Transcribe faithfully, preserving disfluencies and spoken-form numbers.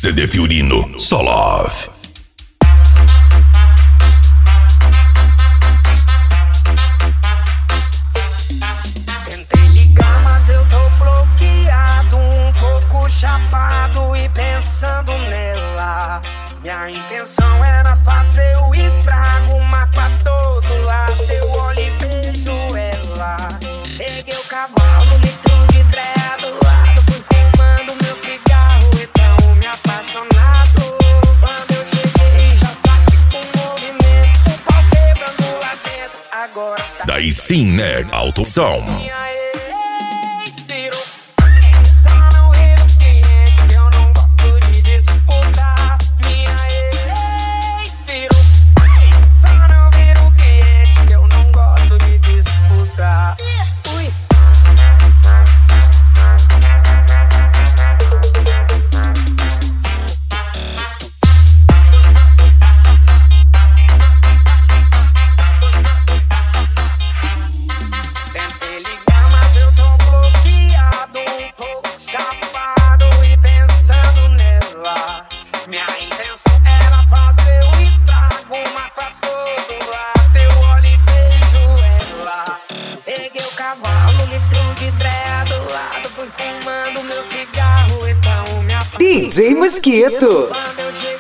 C D Fiorino, só love. Tentei ligar, mas eu tô bloqueado, um pouco chapado e pensando nela. Minha intenção era fazer o estrago, marco a todo lado, eu olho e vejo ela. Peguei o cavalo, litro de dreia do lado, fui fumando meu cigarro e tão me apaixonado. Quando eu cheguei já saquei com movimento, o pau quebrando lá dentro, agora tá. Daí sim, né? Alto som. Minha ex virou, só não vira o cliente, eu não gosto de disputar. Minha ex virou, só não vira o cliente, eu não gosto de disputar. Fui. Tentei ligar, mas eu tô bloqueado, um pouco chapado e pensando nela. Minha intenção era fazer o estrago, mas pra todo lado eu olho e vejo ela. Peguei o cavalo, litro de dreia do lado, fui fumando meu cigarro, então me apaixonei. D J Mosquito. Quando eu cheguei